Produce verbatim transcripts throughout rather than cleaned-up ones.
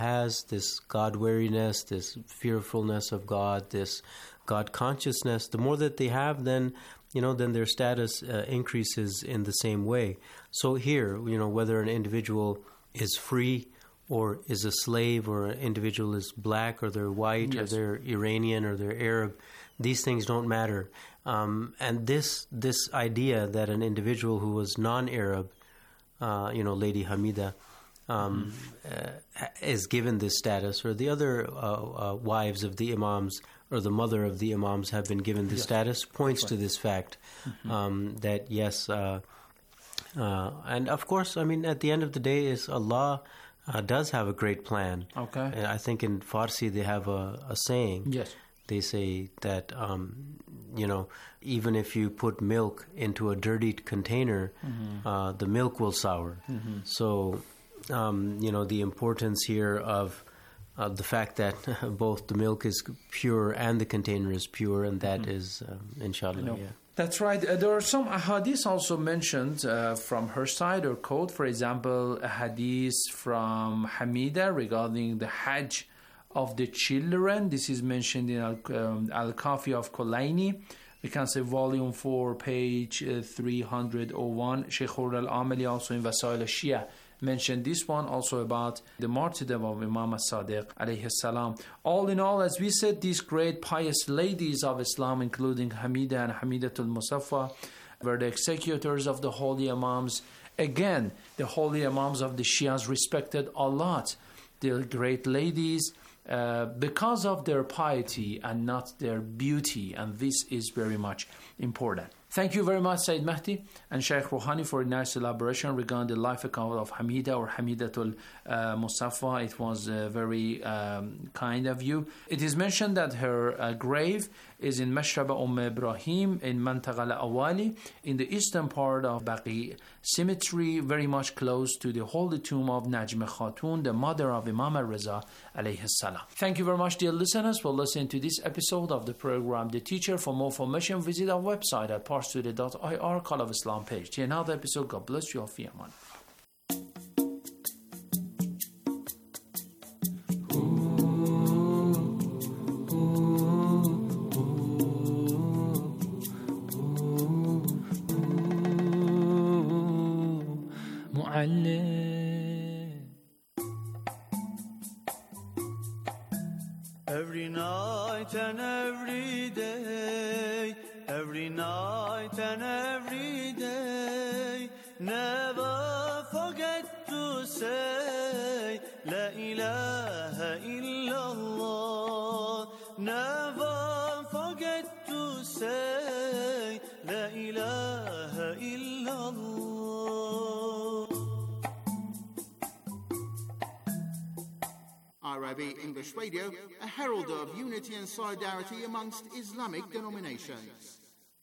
has, this God-wariness, this fearfulness of God, this God consciousness, the more that they have, then you know, then their status uh, increases in the same way. So here, you know, whether an individual is free or is a slave, or an individual is black or they're white, yes, or they're Iranian or they're Arab, these things don't matter. Um, and this this idea that an individual who was non-Arab, uh, you know, Lady Hamida, um, mm-hmm. uh, is given this status, or the other uh, uh, wives of the Imams or the mother of the Imams have been given this yes. status, points right. to this fact mm-hmm. um, that yes, uh, uh, and of course, I mean, at the end of the day, is Allah uh, does have a great plan. Okay, and I think in Farsi they have a, a saying. Yes. They say that, um, you know, even if you put milk into a dirtied container, mm-hmm. uh, the milk will sour. Mm-hmm. So, um, you know, the importance here of uh, the fact that both the milk is pure and the container is pure, and that mm-hmm. is, um, inshallah, no. yeah. That's right. Uh, there are some ahadith also mentioned uh, from her side or quote. For example, a hadith from Hamida regarding the Hajj of the children. This is mentioned in Al- um, Al-Kafi of Kulaini. We can say volume four, page uh, three hundred one. Sheikh Hur al-Amali also in Wasail al-Shia mentioned this one also about the martyrdom of Imam as-Sadiq alayhi salam. All in all, as we said, these great pious ladies of Islam, including Hamida and Hamidatul Musaffa, were the executors of the holy Imams. Again, the holy Imams of the Shias respected a lot the great ladies uh, because of their piety and not their beauty, and this is very much important. Thank you very much, Sayyid Mahdi and Shaykh Rouhani, for a nice elaboration regarding the life account of Hamida or Hamidatul uh, Musaffa. It was uh, very um, kind of you. It is mentioned that her uh, grave is in Mashraba Umm Ibrahim in Mantaqa al-Awali in the eastern part of Baqi Cemetery, very much close to the holy tomb of Najm Khatun, the mother of Imam al-Raza alayhi salam. Thank you very much, dear listeners, for listening to this episode of the program The Teacher. For more information, visit our website at parstoday dot I R, Call of Islam page. Till another episode, God bless you all. Fi aman. Every night and every day, every night and every day, never forget to say La ilaha illallah. Never forget to say La ilaha illallah. I R I B English Radio, a herald of unity and solidarity amongst Islamic denominations.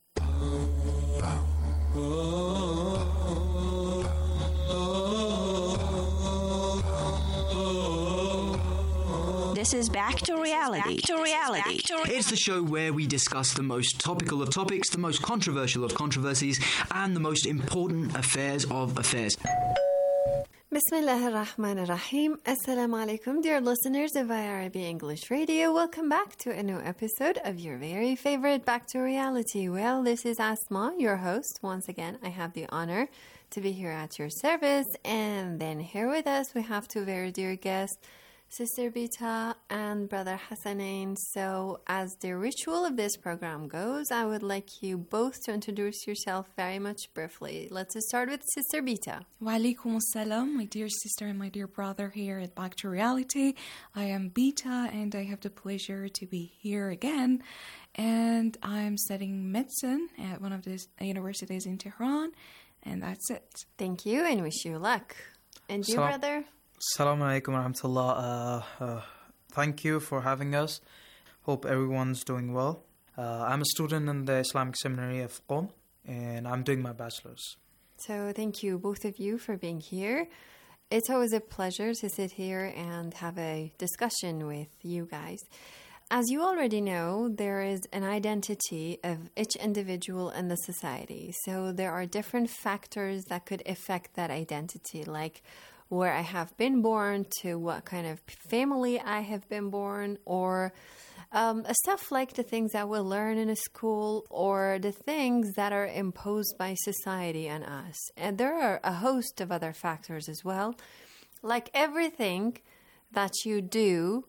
This is Back to Reality. Back to reality. Back to re- it's the show where we discuss the most topical of topics, the most controversial of controversies, and the most important affairs of affairs. Bismillah ar-Rahman ar-Rahim. Assalamu alaikum, dear listeners of I R I B English Radio. Welcome back to a new episode of your very favorite Back to Reality. Well, this is Asma, your host. Once again, I have the honor to be here at your service. And then here with us, we have two very dear guests, Sister Bita and Brother Hassanain. So as the ritual of this program goes, I would like you both to introduce yourself very much briefly. Let's start with Sister Bita. Wa alaikum assalam, my dear sister and my dear brother here at Back to Reality. I am Bita and I have the pleasure to be here again. And I'm studying medicine at one of the universities in Tehran. And that's it. Thank you and wish you luck. And you, Salam. brother? Assalamu alaikum wa rahmatullah. Uh, uh, thank you for having us. Hope everyone's doing well. Uh, I'm a student in the Islamic Seminary of Qom, and I'm doing my bachelor's. So thank you, both of you, for being here. It's always a pleasure to sit here and have a discussion with you guys. As you already know, there is an identity of each individual in the society. So there are different factors that could affect that identity, like where I have been born, to what kind of family I have been born, or um, stuff like the things that we learn in a school, or the things that are imposed by society on us. And there are a host of other factors as well, like everything that you do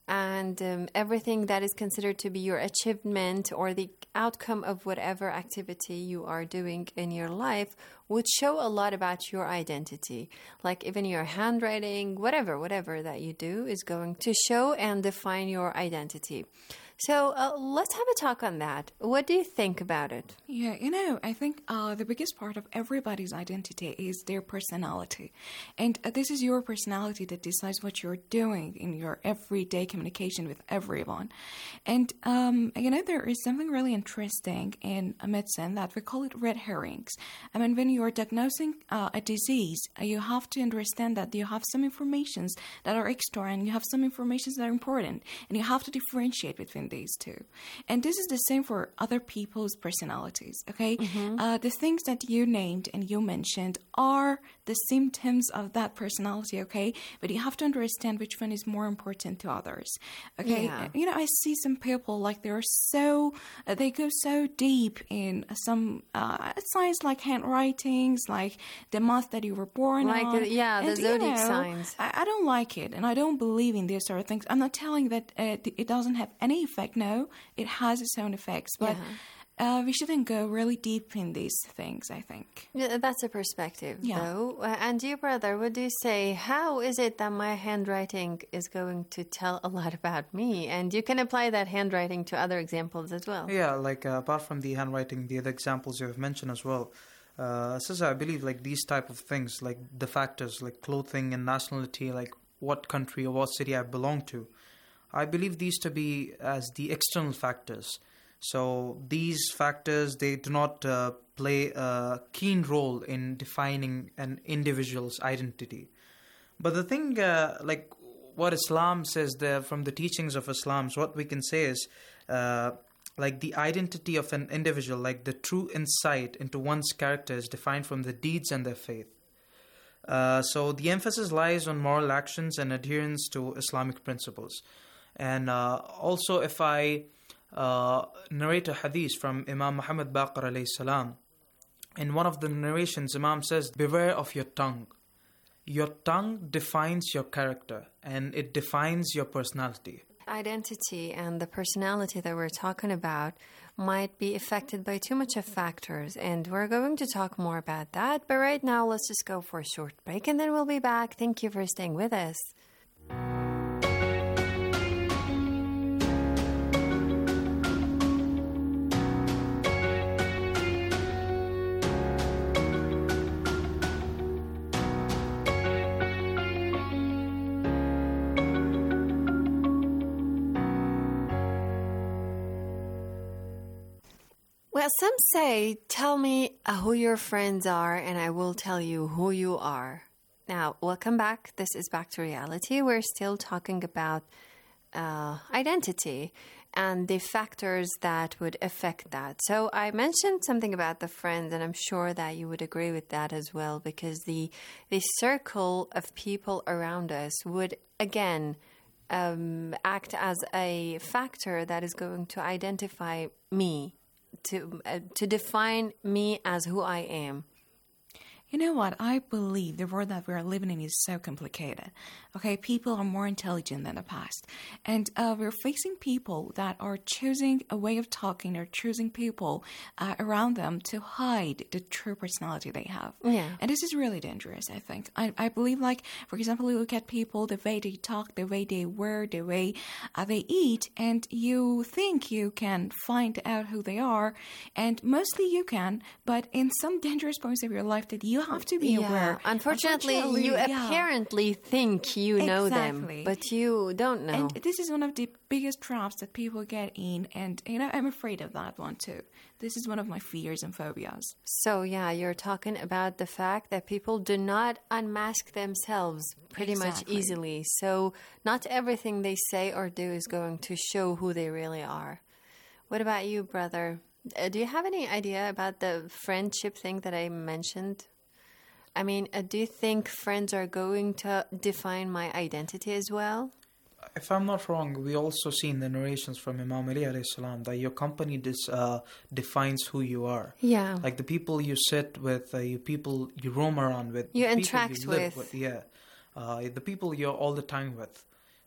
and um, everything that is considered to be your achievement or the outcome of whatever activity you are doing in your life would show a lot about your identity. Like even your handwriting, whatever, whatever that you do is going to show and define your identity. So uh, let's have a talk on that. What do you think about it? Yeah, you know, I think uh, the biggest part of everybody's identity is their personality. And uh, this is your personality that decides what you're doing in your everyday communication with everyone. And, um, you know, there is something really interesting in medicine that we call it red herrings. I mean, when you're diagnosing uh, a disease, uh, you have to understand that you have some informations that are extra and you have some informations that are important. And you have to differentiate between these two. And this is the same for other people's personalities, okay? Mm-hmm. Uh, the things that you named and you mentioned are the symptoms of that personality, okay? But you have to understand which one is more important to others, okay? Yeah. You know, I see some people like they're so, uh, they go so deep in some uh, signs like handwritings, like the month that you were born like on. The, yeah, the and, zodiac you know, signs. I, I don't like it, and I don't believe in these sort of things. I'm not telling that uh, it doesn't have any effect. No, it has its own effects, but yeah. uh, we shouldn't go really deep in these things, I think. Yeah, that's a perspective, yeah. though. Uh, and you, brother, would you say, how is it that my handwriting is going to tell a lot about me? And you can apply that handwriting to other examples as well. Yeah, like uh, apart from the handwriting, the other examples you have mentioned as well. Uh, so I believe like these type of things, like the factors, like clothing and nationality, like what country or what city I belong to, I believe these to be as the external factors. So these factors, they do not uh, play a keen role in defining an individual's identity. But the thing, uh, like what Islam says there from the teachings of Islam, so what we can say is uh, like the identity of an individual, like the true insight into one's character is defined from the deeds and their faith. Uh, so the emphasis lies on moral actions and adherence to Islamic principles. And uh, also, if I uh, narrate a hadith from Imam Muhammad Baqir alayhi salam, in one of the narrations, Imam says, beware of your tongue. Your tongue defines your character and it defines your personality. Identity and the personality that we're talking about might be affected by too much of factors, and we're going to talk more about that. But right now, let's just go for a short break and then we'll be back. Thank you for staying with us. Well, some say, tell me who your friends are and I will tell you who you are. Now, welcome back. This is Back to Reality. We're still talking about uh, identity and the factors that would affect that. So I mentioned something about the friends, and I'm sure that you would agree with that as well, because the, the circle of people around us would, again, um, act as a factor that is going to identify me. To uh, to define me as who I am. You know what? I believe the world that we're living in is so complicated. Okay, people are more intelligent than the past. And uh, we're facing people that are choosing a way of talking or choosing people uh, around them to hide the true personality they have. Yeah. And this is really dangerous, I think. I, I believe, like, for example, you look at people, the way they talk, the way they wear, the way uh, they eat, and you think you can find out who they are. And mostly you can, but in some dangerous points of your life that you have to be yeah. aware. Unfortunately, Unfortunately you yeah. apparently think you know exactly. them, but you don't know. And this is one of the biggest traps that people get in, and you know, I'm afraid of that one too. This is one of my fears and phobias. So yeah, you're talking about the fact that people do not unmask themselves pretty exactly. much easily. So not everything they say or do is going to show who they really are. What about you, brother? Uh, do you have any idea about the friendship thing that I mentioned? I mean, uh, do you think friends are going to define my identity as well? If I'm not wrong, we also see in the narrations from Imam Ali alayhi salam that your company dis, uh, defines who you are. Yeah. Like the people you sit with, uh, you people you roam around with, You the people interact you live with. Yeah, uh, the people you're all the time with.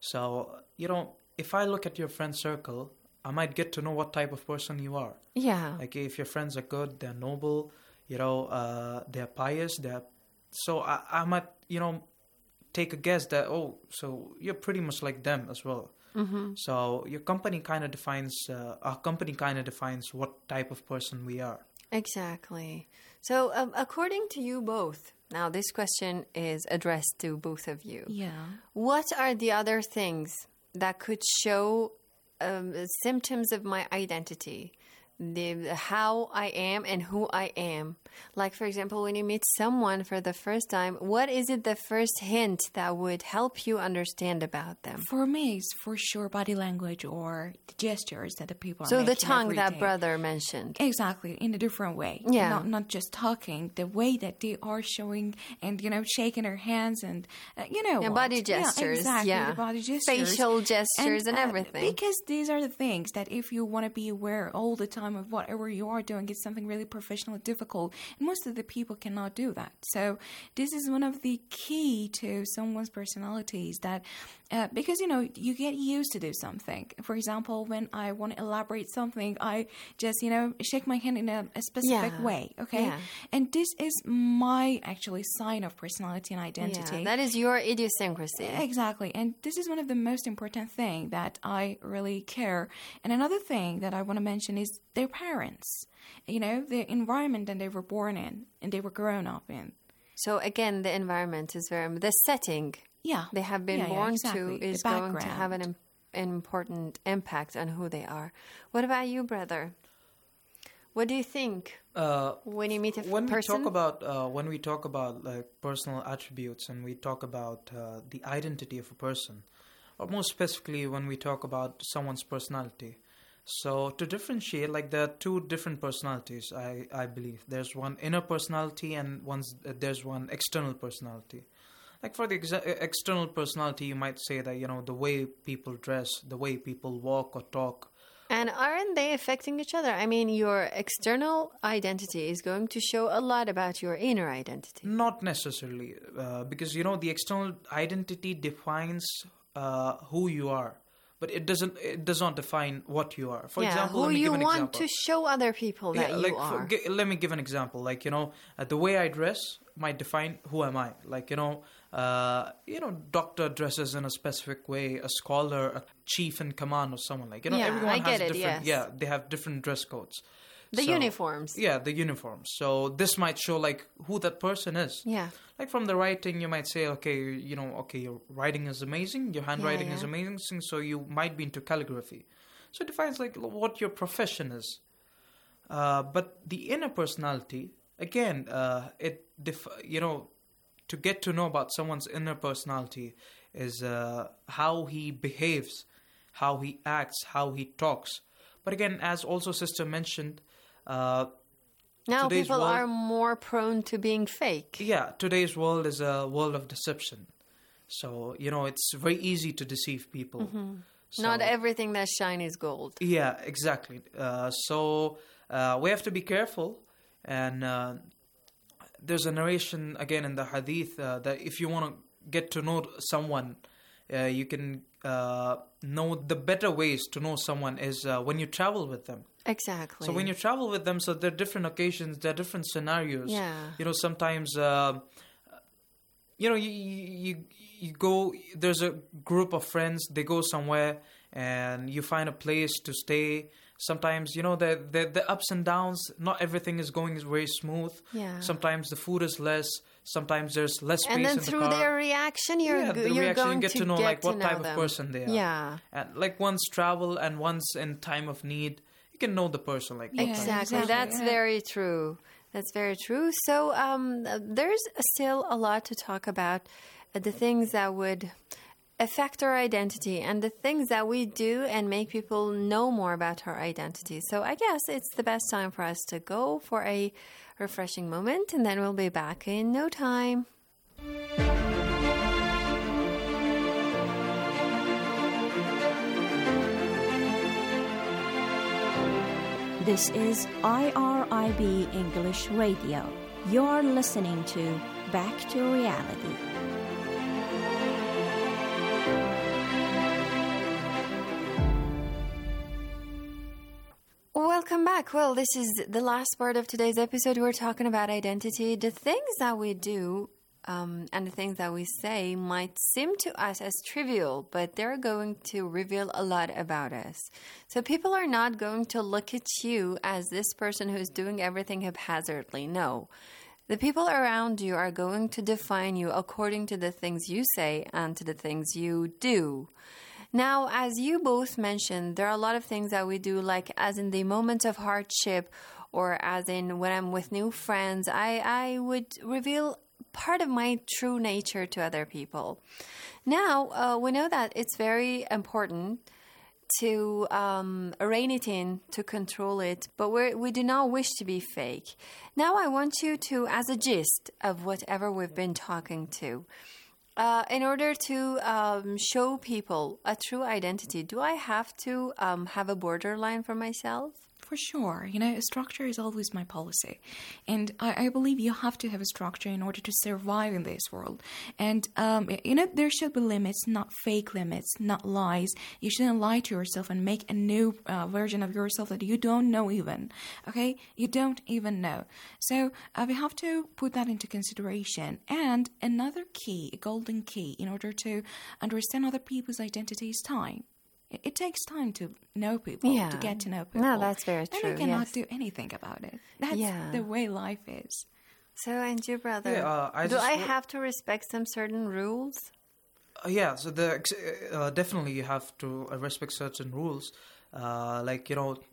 So you know, if I look at your friend circle, I might get to know what type of person you are. Yeah. Like if your friends are good, they're noble, you know, uh, they're pious, they're so I, I might you know. take a guess that, oh, so you're pretty much like them as well. Mm-hmm. So your company kind of defines, uh, our company kind of defines what type of person we are. Exactly. So um, according to you both, now this question is addressed to both of you. Yeah. What are the other things that could show um, symptoms of my identity? The, how I am and who I am. Like, for example, when you meet someone for the first time, what is it the first hint that would help you understand about them? For me, it's for sure body language or the gestures that the people are So making the tongue every that day. brother mentioned. Exactly, in a different way. Yeah. Not, not just talking, the way that they are showing and, you know, shaking their hands and, uh, you know. Yeah, what? body gestures. Yeah, exactly, Yeah. the body gestures. Facial gestures and uh, everything. Because these are the things that if you want to be aware all the time of whatever you are doing, it's something really professional and difficult. And most of the people cannot do that. So this is one of the key to someone's personalities that, uh, because, you know, you get used to do something. For example, when I want to elaborate something, I just, you know, shake my hand in a, a specific Yeah. way. Okay. Yeah. And this is my actually sign of personality and identity. Yeah, that is your idiosyncrasy. Exactly. And this is one of the most important thing that I really care. And another thing that I want to mention is their parents. You know, the environment that they were born in and they were grown up in. So again, the environment is very, the setting Yeah. they have been Yeah, yeah, born exactly. to is The going to have an, background. im- an important impact on who they are. What about you, brother? What do you think Uh, when you meet a f- when person? we talk about uh, when we talk about like personal attributes and we talk about uh, the identity of a person, or more specifically when we talk about someone's personality. So to differentiate, like there are two different personalities. I, I believe there's one inner personality and one's uh, there's one external personality. Like for the exa- external personality, you might say that you know the way people dress, the way people walk or talk. And aren't they affecting each other? I mean, your external identity is going to show a lot about your inner identity. Not necessarily, uh, because you know the external identity defines uh, who you are, but it doesn't. It does not define what you are. For yeah, example, who let me you give an want example. to show other people that yeah, you like are. For, gi- let me give an example. Like you know, uh, the way I dress might define who am I. Like you know, uh, you know, doctor dresses in a specific way. A scholar, a chief in command, or someone like you know. Yeah, everyone I has get it, different. yes. Yeah, they have different dress codes. The So- uniforms. Yeah, the uniforms. So this might show like who that person is. Yeah. Like from the writing, you might say, okay, you know, okay, your writing is amazing, your handwriting Yeah, is yeah. amazing, so you might be into calligraphy. So it defines like what your profession is. Uh, but the inner personality, again, uh, it def- you know, to get to know about someone's inner personality is uh, how he behaves, how he acts, how he talks. But again, as also Sister mentioned, uh, Now today's people world- are more prone to being fake. yeah, today's world is a world of deception. So, you know, it's very easy to deceive people. So- Mm-hmm. Not everything that's shiny is gold. Yeah, exactly. Uh, so uh, we have to be careful. And uh, there's a narration again in the hadith uh, that if you want to get to know someone, uh, you can uh, know the better ways to know someone is uh, when you travel with them. Exactly. So when you travel with them, so there are different occasions, there are different scenarios. Yeah. You know, sometimes, uh, you know, you, you you go, there's a group of friends, they go somewhere and you find a place to stay. Sometimes, you know, the, the, the ups and downs, not everything is going very smooth. Yeah. Sometimes the food is less. Sometimes there's less space and then in the through car. their reaction, you're, yeah, go- the you're reaction, going you get to know, get like to what know type them. of person they are. Yeah. And like once travel and once in time of need, you can know the person like Yeah, what type of Exactly. exactly, That's yeah. very true. That's very true. So um, uh, there's still a lot to talk about. Uh, the things that would affect our identity and the things that we do and make people know more about our identity. So I guess it's the best time for us to go for a refreshing moment, and then we'll be back in no time. This is I R I B English Radio. You're listening to Back to Reality. Welcome back. Well, this is the last part of today's episode. We're talking about identity. The things that we do um, and the things that we say might seem to us as trivial, but they're going to reveal a lot about us. So people are not going to look at you as this person who's doing everything haphazardly. No. The people around you are going to define you according to the things you say and to the things you do. Now, as you both mentioned, there are a lot of things that we do, like as in the moments of hardship or as in when I'm with new friends, I, I would reveal part of my true nature to other people. Now, uh, we know that it's very important to um, rein it in, to control it, but we're, we do not wish to be fake. Now, I want you to, as a gist of whatever we've been talking to, Uh, in order to um, show people a true identity, do I have to um, have a borderline for myself? For sure. You know, structure is always my policy. And I, I believe you have to have a structure in order to survive in this world. And, um, you know, there should be limits, not fake limits, not lies. You shouldn't lie to yourself and make a new uh, version of yourself that you don't know even. Okay? You don't even know. So uh, we have to put that into consideration. And another key, a golden key, in order to understand other people's identity is time. It takes time to know people, yeah. to get to know people. No, that's very true. And you cannot yes. do anything about it. That's yeah. the way life is. So, and you, brother, Yeah, uh, I do just I w- have to respect some certain rules? Uh, yeah, so the ex- uh, definitely you have to uh, respect certain rules. Uh, like you know,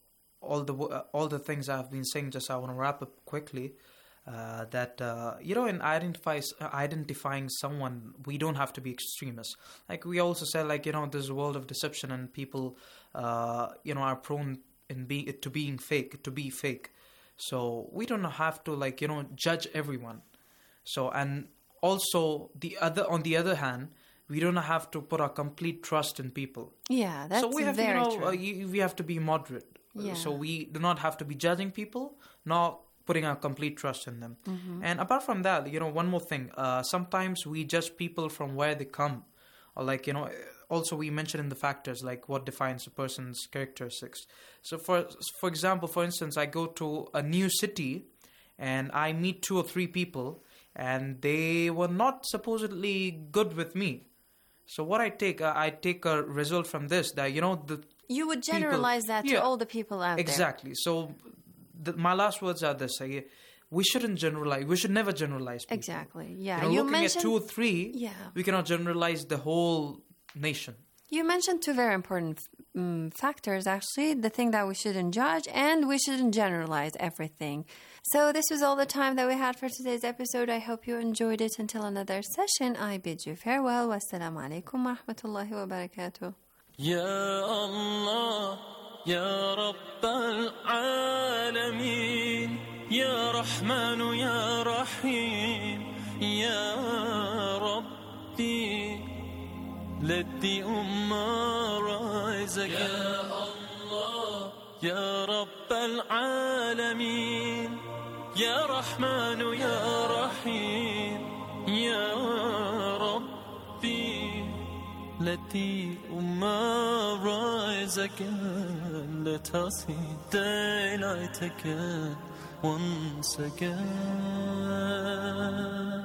all the w- uh, all the things I've been saying. Just I want to wrap up quickly. Uh, that uh, you know, in identify uh, identifying someone, we don't have to be extremists. Like we also said, like you know, there's a world of deception, and people, uh, you know, are prone in be to being fake, to be fake. So we don't have to like you know judge everyone. So and also the other on the other hand, we don't have to put our complete trust in people. Yeah, that's so we have very to, you know, true. uh, you, we have to be moderate. Yeah. So we do not have to be judging people, nor putting our complete trust in them. Mm-hmm. And apart from that, you know, one more thing. Uh, sometimes we judge people from where they come, or like you know. Also, we mentioned in the factors like what defines a person's characteristics. So, for for example, for instance, I go to a new city, and I meet two or three people, and they were not supposedly good with me. So, what I take, uh, I take a result from this that you know the You would people- generalize that Yeah, to all the people out there. exactly. So, the, my last words are this: uh, we shouldn't generalize. We should never generalize people. Exactly. Yeah. You know, you looking mentioned at two or three, Yeah. we cannot generalize the whole nation. You mentioned two very important um, factors, actually. The thing that we shouldn't judge and we shouldn't generalize everything. So this was all the time that we had for today's episode. I hope you enjoyed it. Until another session, I bid you farewell. Wassalamu alaikum wa rahmatullahi wa barakatuh. يا الله يا رب العالمين يا رحمن يا رحيم يا ربي let the ummah rise again يا الله يا رب العالمين يا رحمن يا رحيم يا ربي let the ummah rise again. Let us see daylight again, once again.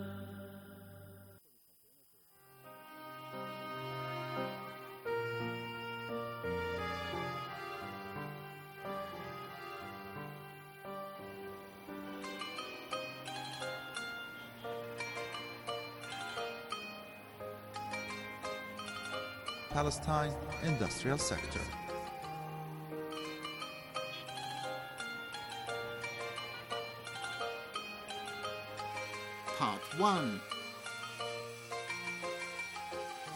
Palestine Industrial Sector. Part one.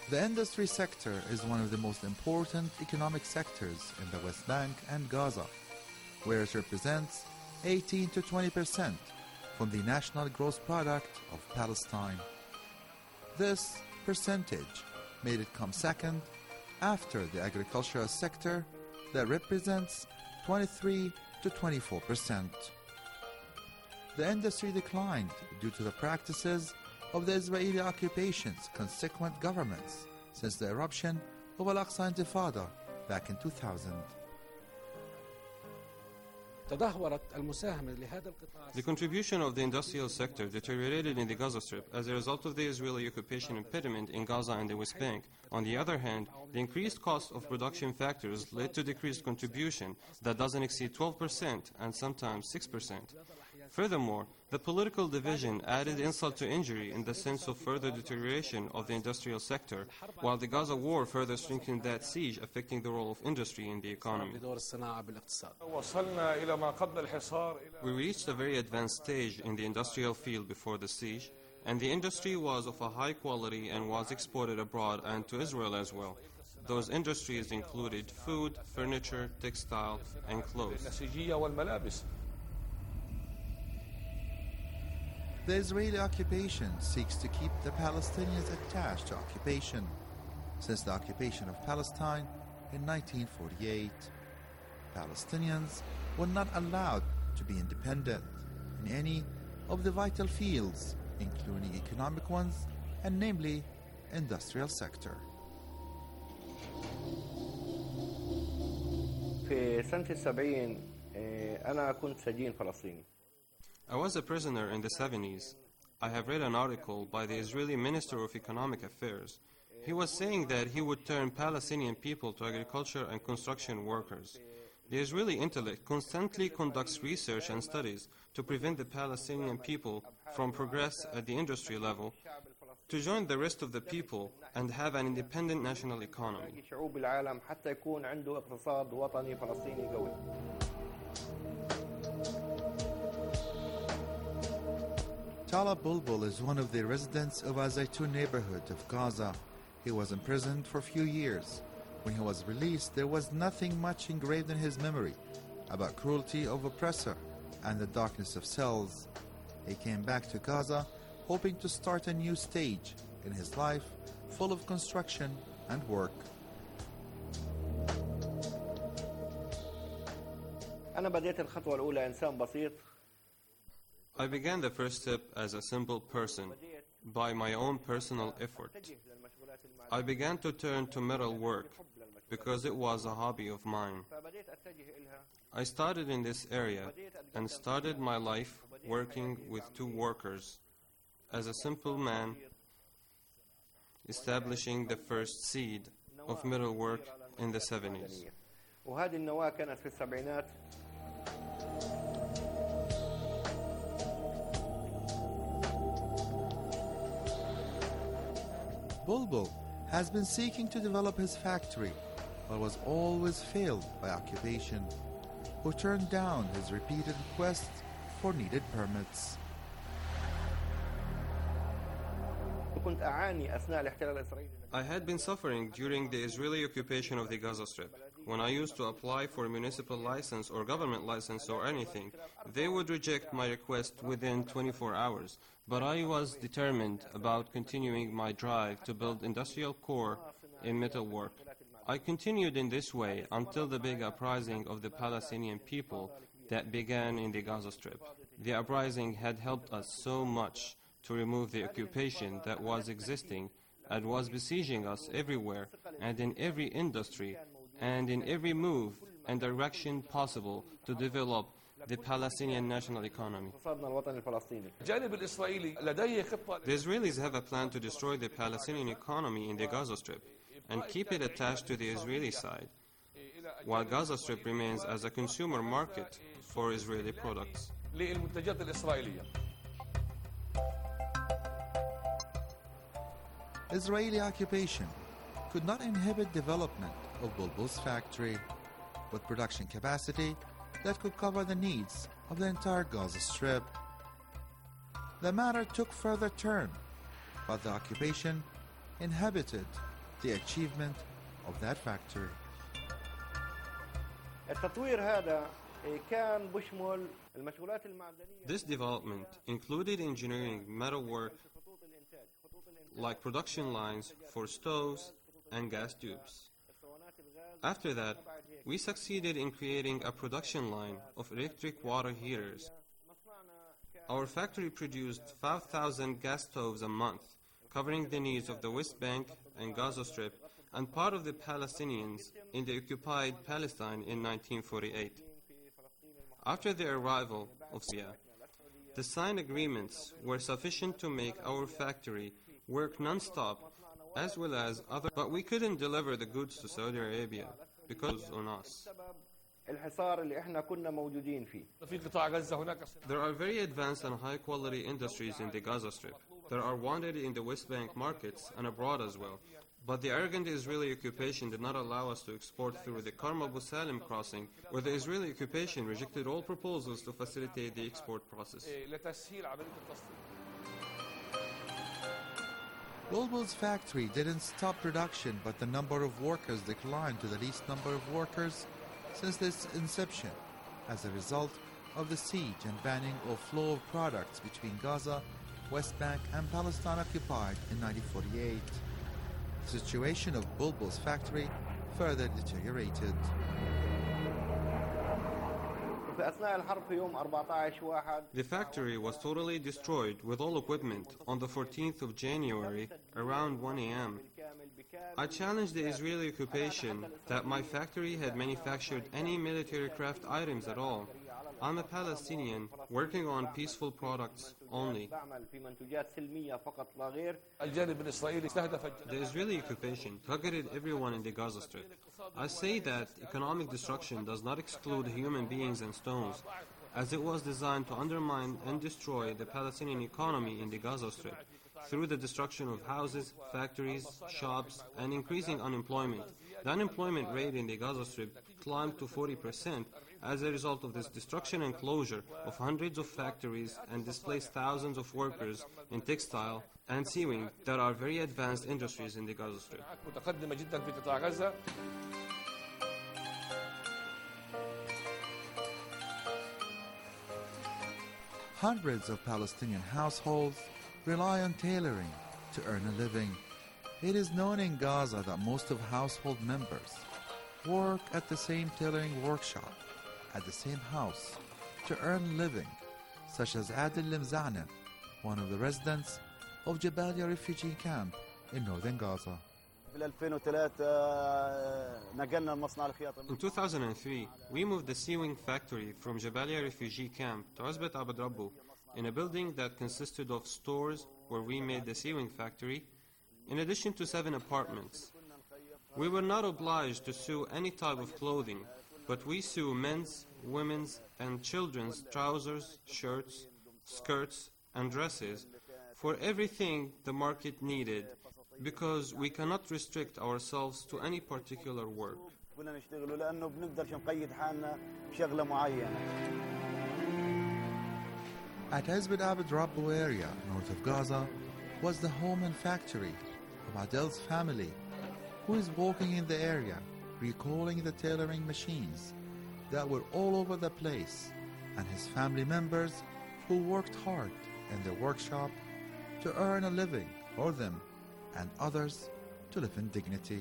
The industry sector is one of the most important economic sectors in the West Bank and Gaza, where it represents eighteen to twenty percent from the national gross product of Palestine. This percentage made it come second after the agricultural sector that represents twenty-three to twenty-four percent. The industry declined due to the practices of the Israeli occupation's consequent governments since the eruption of Al-Aqsa Intifada back in two thousand. The contribution of the industrial sector deteriorated in the Gaza Strip as a result of the Israeli occupation impediment in Gaza and the West Bank. On the other hand, the increased cost of production factors led to decreased contribution that doesn't exceed twelve percent and sometimes six percent. Furthermore, the political division added insult to injury in the sense of further deterioration of the industrial sector, while the Gaza war further strengthened that siege, affecting the role of industry in the economy. We reached a very advanced stage in the industrial field before the siege, and the industry was of a high quality and was exported abroad and to Israel as well. Those industries included food, furniture, textile, and clothes. The Israeli occupation seeks to keep the Palestinians attached to occupation since the occupation of Palestine in nineteen forty-eight. Palestinians were not allowed to be independent in any of the vital fields, including economic ones and namely industrial sector. في سنة السبعين أنا كنت سجين فلسطيني. I was a prisoner in the seventies. I have read an article by the Israeli Minister of Economic Affairs. He was saying that he would turn Palestinian people to agriculture and construction workers. The Israeli intellect constantly conducts research and studies to prevent the Palestinian people from progress at the industry level, to join the rest of the people and have an independent national economy. Talal Bulbul is one of the residents of Azaytun neighborhood of Gaza. He was imprisoned for a few years. When he was released, there was nothing much engraved in his memory about cruelty of oppressor and the darkness of cells. He came back to Gaza hoping to start a new stage in his life full of construction and work. أنا بديت الخطوة الأولى إنسان بسيط. I began the first step as a simple person, by my own personal effort. I began to turn to metal work, because it was a hobby of mine. I started in this area, and started my life working with two workers, as a simple man, establishing the first seed of metal work in the seventies. وهذه النواة كانت في السبعينات. Bulbul has been seeking to develop his factory, but was always failed by occupation, who turned down his repeated requests for needed permits. I had been suffering during the Israeli occupation of the Gaza Strip. When I used to apply for a municipal license or government license or anything, they would reject my request within twenty-four hours. But I was determined about continuing my drive to build industrial core in metal work. I continued in this way until the big uprising of the Palestinian people that began in the Gaza Strip. The uprising had helped us so much to remove the occupation that was existing and was besieging us everywhere and in every industry and in every move and direction possible to develop the Palestinian national economy. The Israelis have a plan to destroy the Palestinian economy in the Gaza Strip and keep it attached to the Israeli side, while Gaza Strip remains as a consumer market for Israeli products. Israeli occupation could not inhibit development of Bulbul's factory, with production capacity that could cover the needs of the entire Gaza Strip. The matter took further turn, but the occupation inhabited the achievement of that factory. التطوير هذا كان بشمل المشغولات المعدنية. This development included engineering metalwork like production lines for stoves and gas tubes. After that, we succeeded in creating a production line of electric water heaters. Our factory produced five thousand gas stoves a month, covering the needs of the West Bank and Gaza Strip and part of the Palestinians in the occupied Palestine in nineteen forty-eight. After the arrival of Syria, the signed agreements were sufficient to make our factory work non-stop as well as other, but we couldn't deliver the goods to Saudi Arabia because on us. الحصار اللي احنا كنا موجودين فيه. في قطاع غزة هناك. There are very advanced and high-quality industries in the Gaza Strip. There are wanted in the West Bank markets and abroad as well. But the arrogant Israeli occupation did not allow us to export through the Karm Abu Salim crossing, where the Israeli occupation rejected all proposals to facilitate the export process. Bulbul's factory didn't stop production, but the number of workers declined to the least number of workers since its inception, as a result of the siege and banning of flow of products between Gaza, West Bank and Palestine occupied in nineteen forty-eight. The situation of Bulbul's factory further deteriorated. The factory was totally destroyed with all equipment on the fourteenth of January around one a m I challenged the Israeli occupation that my factory had manufactured any military craft items at all. I'm a Palestinian working on peaceful products only. The Israeli occupation targeted everyone in the Gaza Strip. I say that economic destruction does not exclude human beings and stones, as it was designed to undermine and destroy the Palestinian economy in the Gaza Strip through the destruction of houses, factories, shops, and increasing unemployment. The unemployment rate in the Gaza Strip climbed to forty percent as a result of this destruction and closure of hundreds of factories and displaced thousands of workers in textile and sewing that are very advanced industries in the Gaza Strip. Hundreds of Palestinian households rely on tailoring to earn a living. It is known in Gaza that most of household members work at the same tailoring workshop at the same house to earn a living, such as Adil Limzanen, one of the residents of Jabalia refugee camp in northern Gaza. In two thousand three, we moved the sewing factory from Jabalia refugee camp to Azbat Abd Rabbu in a building that consisted of stores where we made the sewing factory, in addition to seven apartments. We were not obliged to sew any type of clothing, but we sew men's, women's, and children's trousers, shirts, skirts, and dresses for everything the market needed, because we cannot restrict ourselves to any particular work. At Azbat Abd Rabbu area, north of Gaza, was the home and factory of Adil's family, who is walking in the area, recalling the tailoring machines that were all over the place, and his family members who worked hard in their workshop to earn a living for them and others to live in dignity.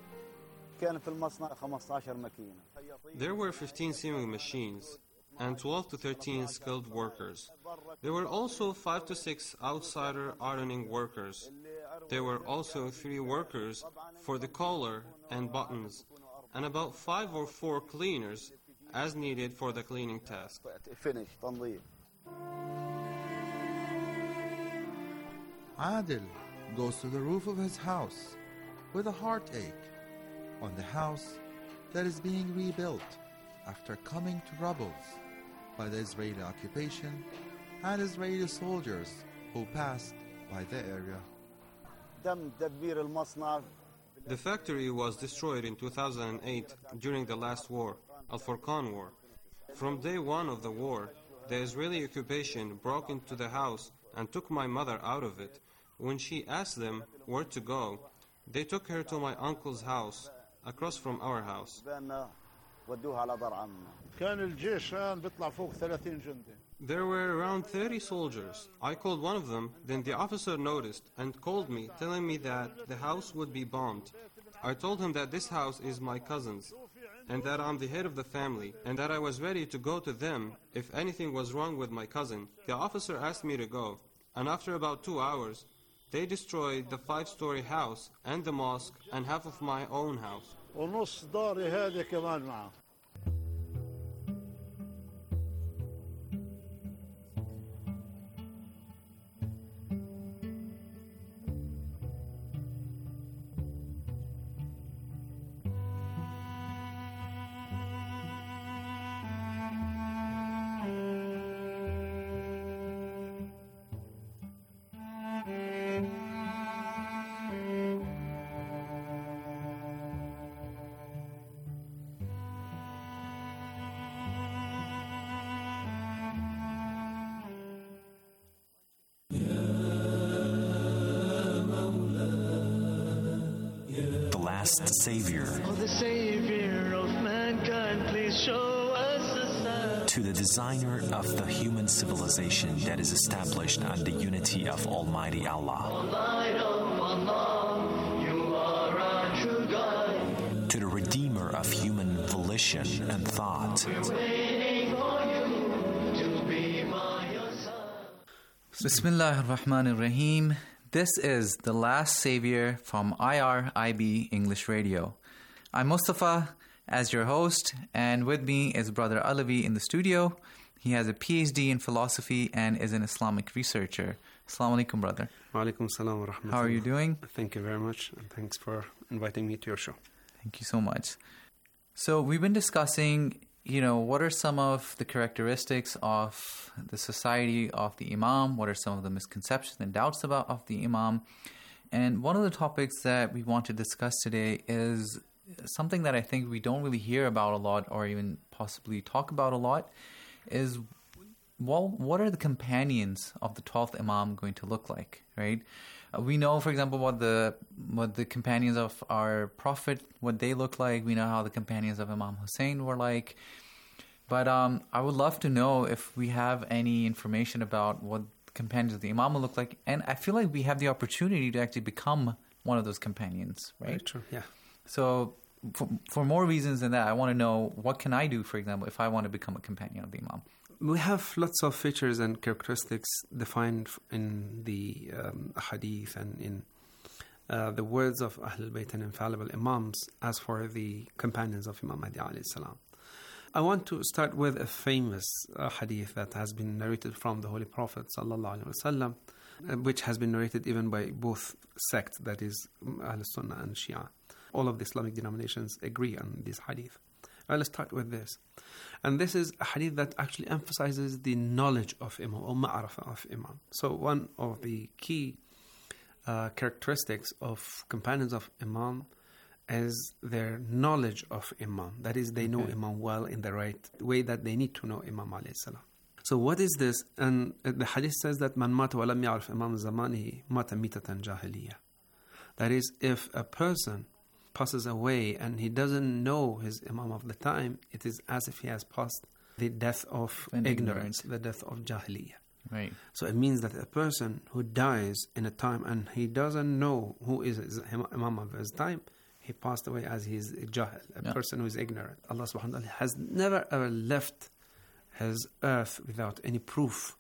There were fifteen sewing machines and twelve to thirteen skilled workers. There were also five to six outsider ironing workers. There were also three workers for the collar and buttons, and about five or four cleaners as needed for the cleaning task. Adil goes to the roof of his house with a heartache on the house that is being rebuilt after coming to rubbles by the Israeli occupation and Israeli soldiers who passed by the area. The factory was destroyed in two thousand eight during the last war, Al Furqan War. From day one of the war, the Israeli occupation broke into the house and took my mother out of it. When she asked them where to go, They took her to my uncle's house, across from our house. There were around thirty soldiers. I called one of them, then the officer noticed and called me, telling me that the house would be bombed. I told him that this house is my cousin's, and that I'm the head of the family, and that I was ready to go to them if anything was wrong with my cousin. The officer asked me to go, and after about two hours, they destroyed the five-story house and the mosque and half of my own house. Savior. Oh, the Savior of mankind, please show us a sign. To the designer of the human civilization that is established on the unity of Almighty Allah. O light of Allah, you are our true guide. To the redeemer of human volition and thought. We're waiting for you to be by your side. Bismillah ar-Rahman ar-Rahim. This is The Last Savior from I R I B English Radio. I'm Mustafa as your host, and with me is Brother Alavi in the studio. He has a P H D in philosophy and is an Islamic researcher. Assalamu alaikum, brother. Wa alaikum salam wa rahmatullah. How are you doing? Thank you very much, and thanks for inviting me to your show. Thank you so much. So we've been discussing, you know, what are some of the characteristics of the society of the Imam? What are some of the misconceptions and doubts about of the Imam? And one of the topics that we want to discuss today is something that I think we don't really hear about a lot or even possibly talk about a lot is, well, what are the companions of the twelfth Imam going to look like, right? Uh, we know, for example, what the what the companions of our Prophet, what they look like. We know how the companions of Imam Hussein were like. But um, I would love to know if we have any information about what the companions of the Imam will look like. And I feel like we have the opportunity to actually become one of those companions, right? Very true, yeah. So for, for more reasons than that, I want to know, what can I do, for example, if I want to become a companion of the Imam? We have lots of features and characteristics defined in the um, hadith and in uh, the words of Ahlul Bayt and infallible Imams as for the companions of Imam Mahdi alayhi salam. I want to start with a famous uh, hadith that has been narrated from the Holy Prophet sallallahu alaihi wasallam, uh, which has been narrated even by both sects, that is Ahl Sunnah and Shia. All of the Islamic denominations agree on this hadith. Uh, let's start with this. And this is a hadith that actually emphasizes the knowledge of Imam, or ma'arafah of Imam. So one of the key uh, characteristics of companions of Imam is their knowledge of Imam. That is, they know okay. Imam well in the right way that they need to know Imam alayhi salam. So what is this? And the hadith says that man mata wa lam ya'rif Imam zamanihi mata mitatan jahiliya. That is, if a person passes away and he doesn't know his Imam of the time, it is as if he has passed the death of An ignorance, ignorant. the death of jahiliya. Right. So it means that a person who dies in a time and he doesn't know who is his Imam of his time, he passed away as he is a jahil, a yeah. person who is ignorant. Allah subhanahu wa ta'ala has never ever left his earth without any proof.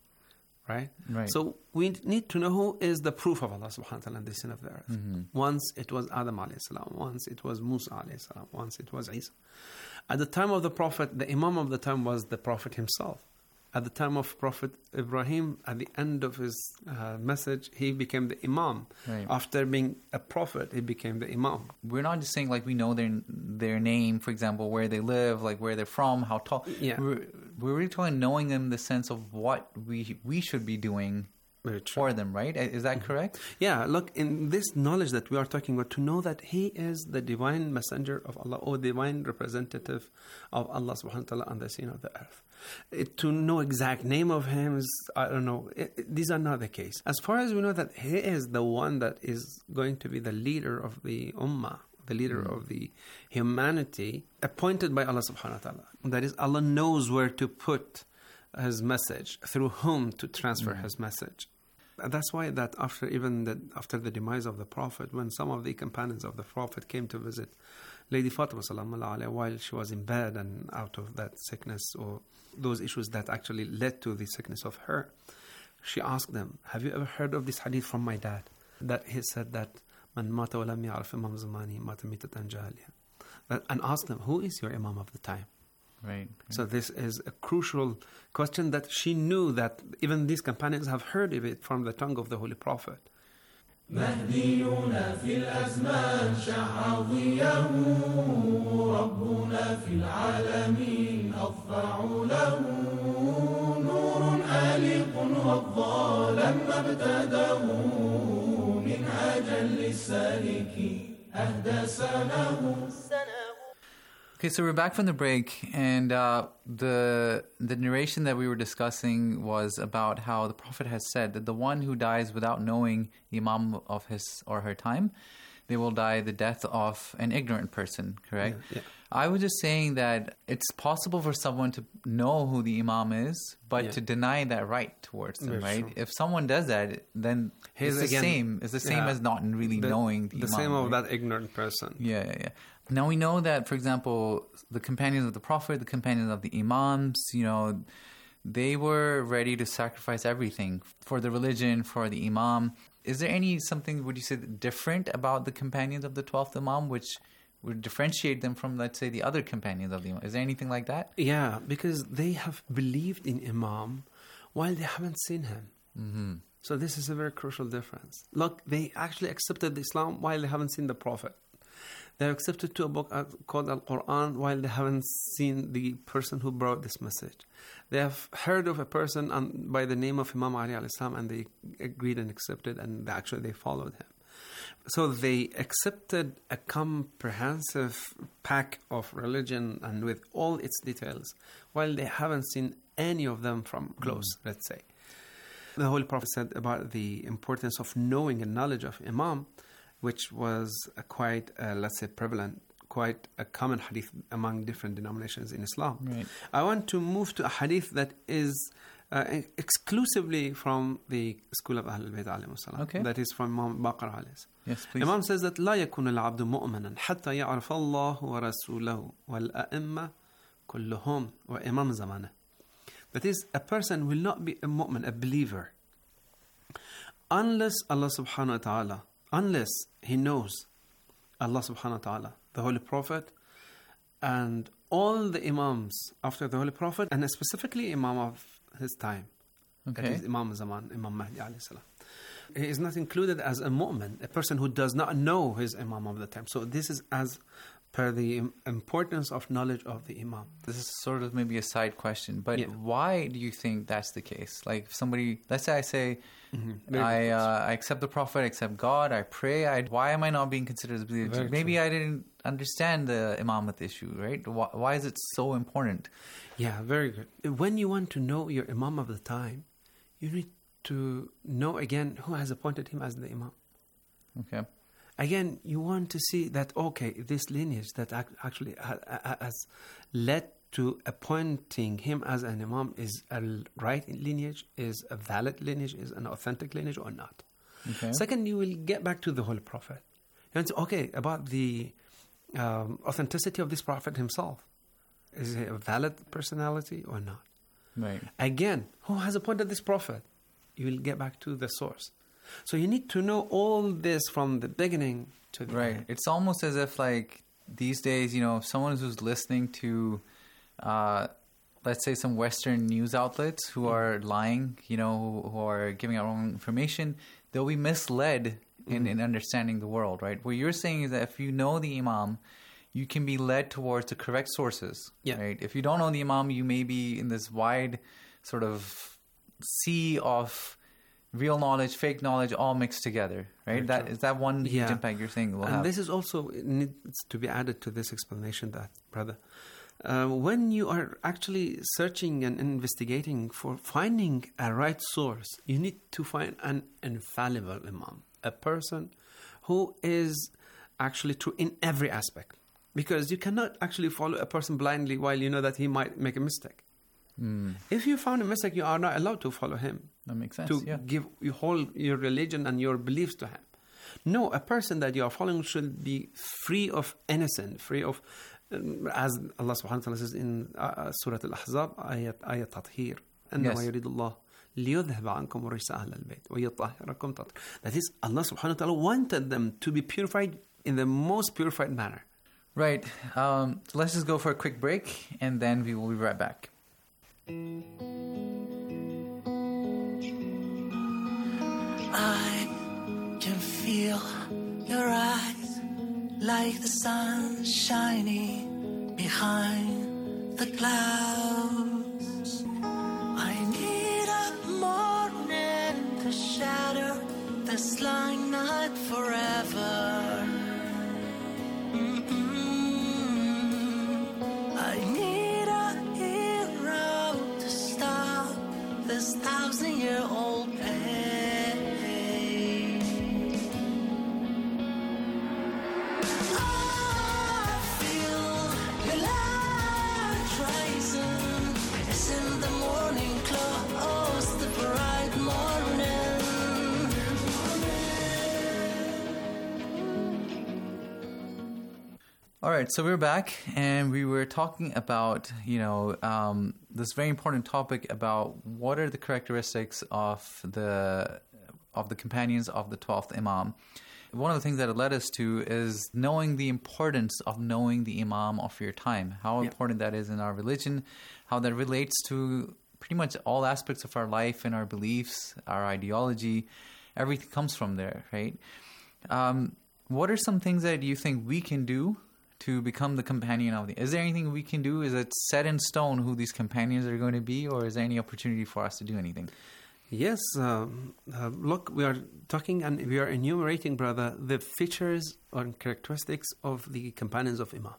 Right? Right. So we need to know who is the proof of Allah subhanahu wa ta'ala and the sin of the earth. Mm-hmm. Once it was Adam alayhi salam, once it was Musa alayhi salam, once it was Isa. At the time of the Prophet, the Imam of the time was the Prophet himself. At the time of Prophet Ibrahim, at the end of his uh, message, he became the Imam. Right. After being a prophet, he became the Imam. We're not just saying like we know their their name, for example, where they live, like where they're from, how tall. Yeah. We're, we're really talking knowing them in the sense of what we we should be doing for them, right? Is that mm-hmm. correct? Yeah, look, in this knowledge that we are talking about, to know that he is the divine messenger of Allah, or divine representative of Allah subhanahu wa ta'ala on the scene of the earth. It, to know exact name of him is, I don't know, it, it, these are not the case. As far as we know that he is the one that is going to be the leader of the ummah, the leader mm. of the humanity, appointed by Allah subhanahu wa ta'ala. That is, Allah knows where to put his message, through whom to transfer mm. his message. That's why that after even the, after the demise of the Prophet, when some of the companions of the Prophet came to visit Lady Fatima salam alayha while she was in bed and out of that sickness or those issues that actually led to the sickness of her, she asked them, have you ever heard of this hadith from my dad? That he said that Man mata wa lam ya'rif imam zamani mata mitatan jahiliya. And asked them, who is your imam of the time? Right. So this is a crucial question that she knew that even these companions have heard of it from the tongue of the Holy Prophet. مهديون في الأزمان شعاضيه ربنا في العالمين أضفع له نور آلق وضى لما ابتداه منهاجا للسالك أهدى سنه. Okay, so we're back from the break, and uh, the the narration that we were discussing was about how the Prophet has said that the one who dies without knowing the Imam of his or her time, they will die the death of an ignorant person, correct? Yeah, yeah. I was just saying that it's possible for someone to know who the Imam is, but yeah. to deny that right towards them, Very right? true. If someone does that, then He's it's the again, same. It's the same yeah, as not really the, knowing the, the Imam. The same of right? that ignorant person. Yeah, yeah, yeah. Now we know that, for example, the companions of the Prophet, the companions of the Imams, you know, they were ready to sacrifice everything for the religion, for the Imam. Is there any something, would you say, different about the companions of the twelfth Imam, which would differentiate them from, let's say, the other companions of the Imam? Is there anything like that? Yeah, because they have believed in Imam while they haven't seen him. Mm-hmm. So this is a very crucial difference. Look, they actually accepted Islam while they haven't seen the Prophet. They accepted to a book called Al-Quran while they haven't seen the person who brought this message. They have heard of a person um, by the name of Imam Ali alayhi salam, and they agreed and accepted, and they actually they followed him. So they accepted a comprehensive pack of religion and with all its details, while they haven't seen any of them from close, mm. let's say. The Holy Prophet said about the importance of knowing and knowledge of Imam, which was a quite, uh, let's say, prevalent, quite a common hadith among different denominations in Islam. Right. I want to move to a hadith that is uh, exclusively from the school of Ahlul Bayt alayhi salam. Okay. That is from Imam Baqir alayhi. Yes, please. Imam says that لا يكون العبد مؤمنا حتى يعرف الله ورسوله والأئمة كلهم وإمام زمانه. That is, a person will not be a mu'min, a believer, unless Allah subhanahu wa ta'ala, unless he knows Allah subhanahu wa ta'ala, the Holy Prophet, and all the Imams after the Holy Prophet, and specifically Imam of his time. Okay. That is Imam Zaman, Imam Mahdi alayhi salam. He is not included as a mu'min, a person who does not know his Imam of the time. So this is as per the importance of knowledge of the Imam. This is sort of maybe a side question, but yeah. why do you think that's the case? Like if somebody, let's say I say, mm-hmm. I uh, I accept the Prophet, I accept God, I pray, I, why am I not being considered as a believer? Very maybe true. I didn't understand the Imamat issue, right? Why, why is it so important? Yeah, very good. When you want to know your Imam of the time, you need to know again who has appointed him as the Imam. Okay. Again, you want to see that, okay, this lineage that actually has led to appointing him as an Imam is a right lineage, is a valid lineage, is an authentic lineage or not. Okay. Second, you will get back to the Holy Prophet. And say, okay, about the um, authenticity of this Prophet himself. Is he a valid personality or not? Right. Again, who has appointed this Prophet? You will get back to the source. So you need to know all this from the beginning to the right. end. It's almost as if like these days, you know, if someone who's listening to, uh, let's say some Western news outlets who mm. are lying, you know, who, who are giving out wrong information, they'll be misled in, mm. in understanding the world, right? What you're saying is that if you know the Imam, you can be led towards the correct sources, yeah. right? If you don't know the Imam, you may be in this wide sort of sea of real knowledge, fake knowledge, all mixed together, right? That is that one huge Yeah. impact you're saying will and have. this is also it needs to be added to this explanation, that brother, uh, when you are actually searching and investigating for finding a right source, you need to find an infallible imam, a person who is actually true in every aspect, because you cannot actually follow a person blindly while you know that he might make a mistake. Mm. If you found a mistake, you are not allowed to follow him. That makes sense. To yeah. give you whole your religion and your beliefs to him. No, a person that you are following should be free of innocence, free of, um, as Allah subhanahu wa ta'ala says in uh, Surah Al-Ahzab, ayat ayat tathir. Yes. يريد الله ليذهب عنكم الرجس أهل البيت ويطهركم تطهيرا. That is, Allah subhanahu wa ta'ala wanted them to be purified in the most purified manner. Right. Um, so let's just go for a quick break, and then we will be right back. I can feel your eyes like the sun shining behind the clouds. I need a morning to shatter this long night forever. Mm-mm. I need a hero to stop this thousand-year-old pain. I feel your light rising. It's in the morning close, the bright morning. All right, so we're back, and we were talking about, you know, um, this very important topic about what are the characteristics of the of the companions of the twelfth Imam. One of the things that it led us to is knowing the importance of knowing the Imam of your time, how Yeah. important that is in our religion, how that relates to pretty much all aspects of our life and our beliefs, our ideology. Everything comes from there, right? Um, what are some things that you think we can do to become the companion of the... Is there anything we can do? Is it set in stone who these companions are going to be, or is there any opportunity for us to do anything? Yes, um, uh, look, we are talking and we are enumerating, brother, the features or characteristics of the companions of Imam.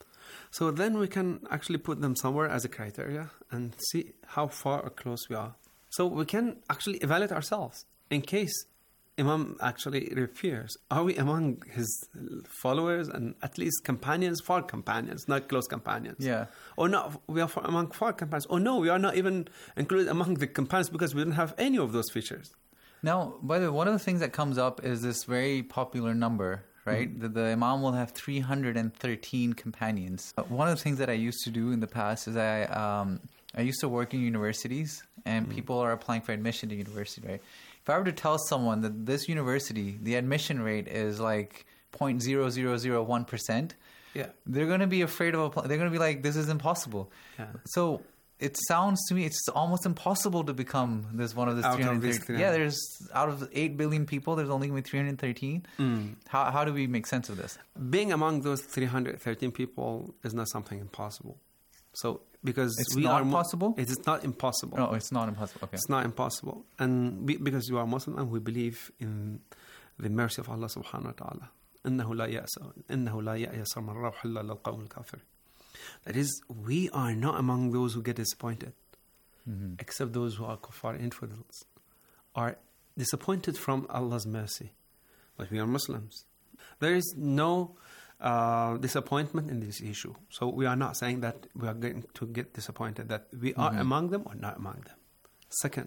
So then we can actually put them somewhere as a criteria and see how far or close we are. So we can actually evaluate ourselves in case Imam actually reappears. Are we among his followers and at least companions, far companions, not close companions? Yeah. Or not, we are far, among far companions. Or no, we are not even included among the companions because we don't have any of those features. Now, by the way, one of the things that comes up is this very popular number, right? Mm-hmm. The, the Imam will have three hundred thirteen companions. Uh, One of the things that I used to do in the past is I um, I used to work in universities, and Mm-hmm. people are applying for admission to university, right? If I were to tell someone that this university, the admission rate is like zero point zero zero zero one percent, Yeah. they're going to be afraid of applying. They're going to be like, this is impossible. Yeah. So it sounds to me, it's almost impossible to become this one of the Out of three hundred thirteen. these Yeah, there's out of eight billion people, there's only going to be three hundred thirteen. Mm. How, how do we make sense of this? Being among those three hundred thirteen people is not something impossible. So, because It's we not are mo- possible? It is not impossible. No, it's not impossible. Okay. It's not impossible. And we, because you are Muslim and we believe in the mercy of Allah subhanahu wa ta'ala. إِنَّهُ لَا يَأْسَ إِنَّهُ لَا يَأْيَسَ مَنْ رَوْحَ إِلَّا لِلْقَوْمِ الْكَافِرِ. That is, we are not among those who get disappointed, Mm-hmm. except those who are kuffar infidels, are disappointed from Allah's mercy. But we are Muslims. There is no uh, disappointment in this issue. So we are not saying that we are going to get disappointed, that we are Mhm. among them or not among them. Second,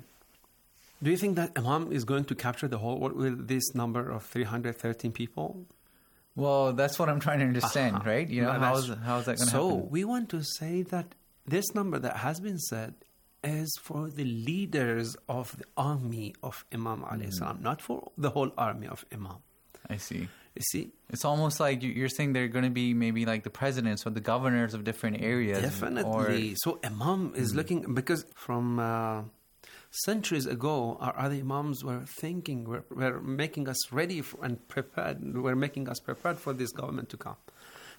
do you think that Imam is going to capture the whole world with this number of three hundred thirteen people? Well, that's what I'm trying to understand, Uh-huh. right? You know, No, how that's- is, how is that going to so happen? we want to say that this number that has been said is for the leaders of the army of Imam alayhi Mm. salam, not for the whole army of Imam. I see. You see? It's almost like you- you're saying they're going to be maybe like the presidents or the governors of different areas. Definitely. Or, So Imam is Mm. looking, because from uh, centuries ago, our other Imams were thinking, were, were making us ready for, and prepared, were making us prepared for this government to come.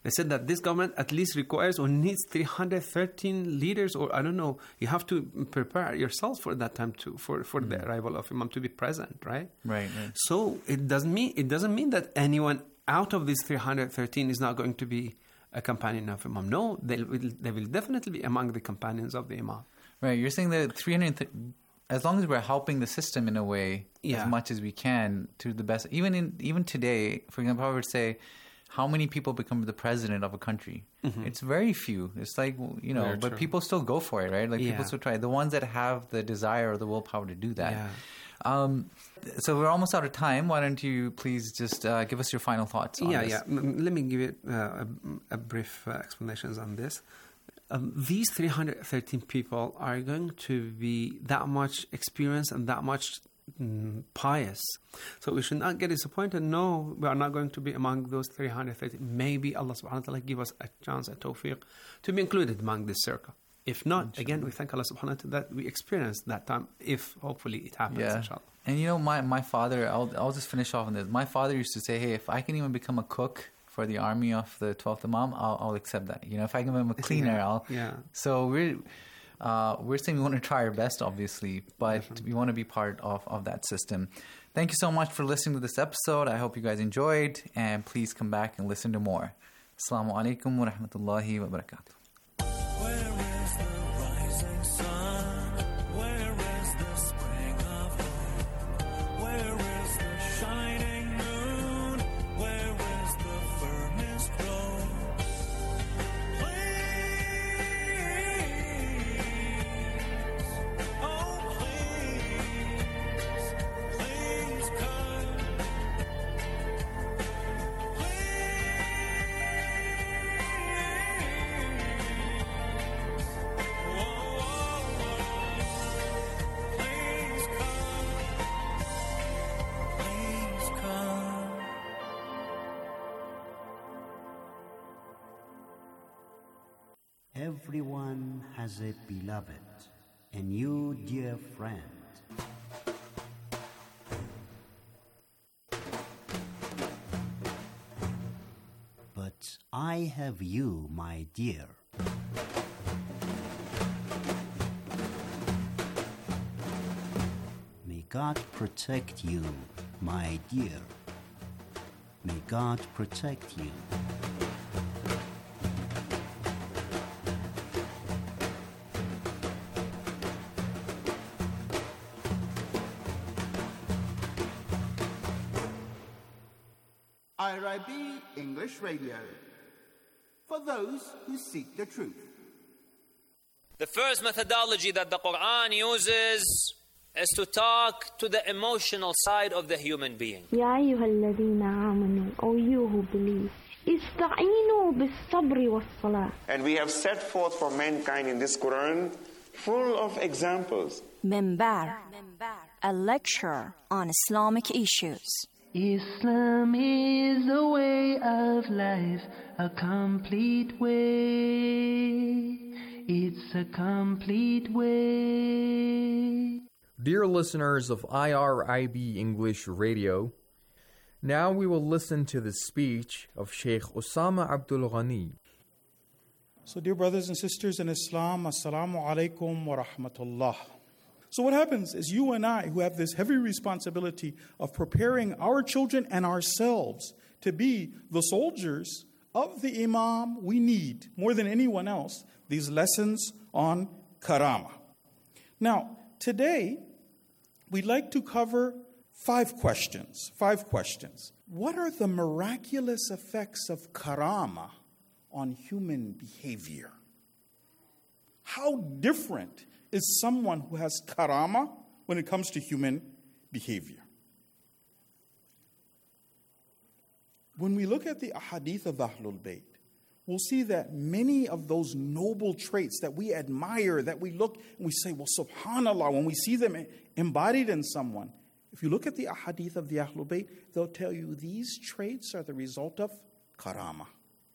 They said that this government at least requires or needs three hundred thirteen leaders, or I don't know. You have to prepare yourself for that time to for, for mm. the arrival of Imam to be present, right? Right. right. So it doesn't mean it doesn't mean that anyone out of these three hundred thirteen is not going to be a companion of Imam. No, they will they will definitely be among the companions of the Imam. Right. You're saying that three hundred. Th- as long as we're helping the system in a way yeah. as much as we can to the best, even in even today, for example, I would say, how many people become the president of a country? Mm-hmm. It's very few. It's like, you know, very but true. People still go for it, right? Like yeah. people still try. The ones that have the desire or the willpower to do that. Yeah. Um, so we're almost out of time. Why don't you please just uh, give us your final thoughts on yeah, this? Yeah, yeah. Let me give you uh, a, a brief uh, explanations on this. Um, these three hundred thirteen people are going to be that much experienced and that much mm, pious. So we should not get disappointed. No, we are not going to be among those three hundred thirteen. Maybe Allah subhanahu wa ta'ala give us a chance, a tawfiq, to be included among this circle. If not, inshallah. Again, we thank Allah subhanahu wa ta'ala that we experienced that time, if hopefully it happens, yeah. inshallah. And you know, my, my father, I'll, I'll just finish off on this. My father used to say, hey, if I can even become a cook for the army of the twelfth Imam, I'll, I'll accept that. You know, if I can become a cleaner, yeah. I'll... Yeah. So we're... Uh, we're saying we want to try our best, obviously, but Definitely. we want to be part of, of that system. Thank you so much for listening to this episode. I hope you guys enjoyed, and please come back and listen to more. Assalamu alaikum wa rahmatullahi wa barakatuh. Everyone has a beloved, and you, dear friend. But I have you, my dear. May God protect you, my dear. May God protect you. I R I B English Radio, for those who seek the truth. The first methodology that the Quran uses is to talk to the emotional side of the human being. يا أيها الذين آمنوا, O you who believe, استعينوا بالصبر والصلاة. And we have set forth for mankind in this Quran full of examples. Minbar, a lecture on Islamic issues. Islam is a way of life, a complete way. It's a complete way. Dear listeners of I R I B English Radio, now we will listen to the speech of Sheikh Osama Abdul Ghani. So, dear brothers and sisters in Islam, Assalamu alaikum wa rahmatullah. So what happens is you and I, who have this heavy responsibility of preparing our children and ourselves to be the soldiers of the Imam, we need, more than anyone else, these lessons on karama. Now, today, we'd like to cover five questions. Five questions. What are the miraculous effects of karama on human behavior? How different is someone who has karama when it comes to human behavior? When we look at the ahadith of Ahlul Bayt, we'll see that many of those noble traits that we admire, that we look and we say, well, subhanAllah, when we see them embodied in someone, if you look at the ahadith of the Ahlul Bayt, they'll tell you these traits are the result of karama.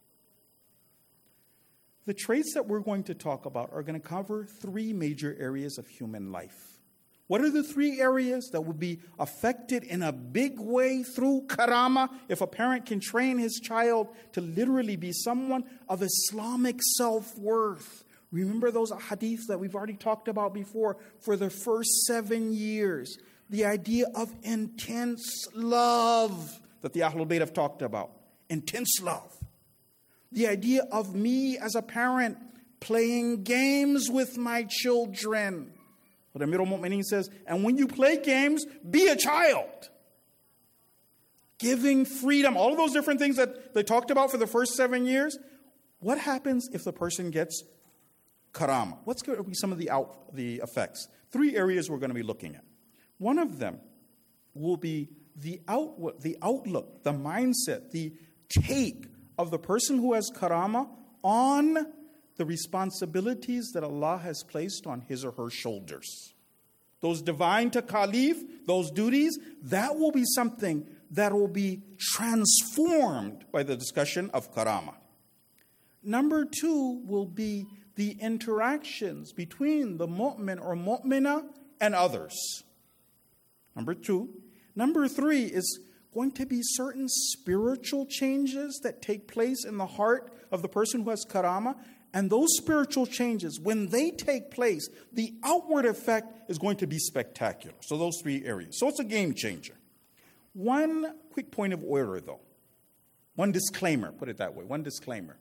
The traits that we're going to talk about are going to cover three major areas of human life. What are the three areas that would be affected in a big way through karama if a parent can train his child to literally be someone of Islamic self-worth? Remember those hadiths that we've already talked about before for the first seven years. The idea of intense love that the Ahlul Bayt have talked about. Intense love. The idea of me as a parent playing games with my children. But Amir al-Mu'mineen says, and when you play games, be a child. Giving freedom, all of those different things that they talked about for the first seven years. What happens if the person gets karama? What's going to be some of the out, the effects? Three areas we're going to be looking at. One of them will be the out, the outlook, the mindset, the take of the person who has karama on the responsibilities that Allah has placed on his or her shoulders. Those divine takalif, those duties, that will be something that will be transformed by the discussion of karama. Number two will be the interactions between the mu'min or mu'mina and others. Number two. Number three is going to be certain spiritual changes that take place in the heart of the person who has karama. And those spiritual changes, when they take place, the outward effect is going to be spectacular. So those three areas. So it's a game changer. One quick point of order, though. One disclaimer, put it that way. One disclaimer.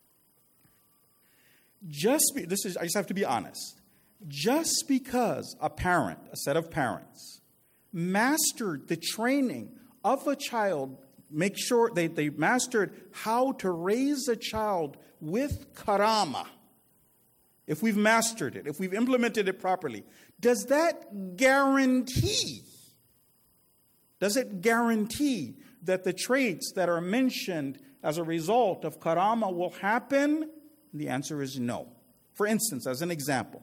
Just be, this is, I just have to be honest. Just because a parent, a set of parents, mastered the training of a child, make sure they, they mastered how to raise a child with karama. If we've mastered it, if we've implemented it properly, does that guarantee, does it guarantee that the traits that are mentioned as a result of karama will happen? The answer is no. For instance, as an example,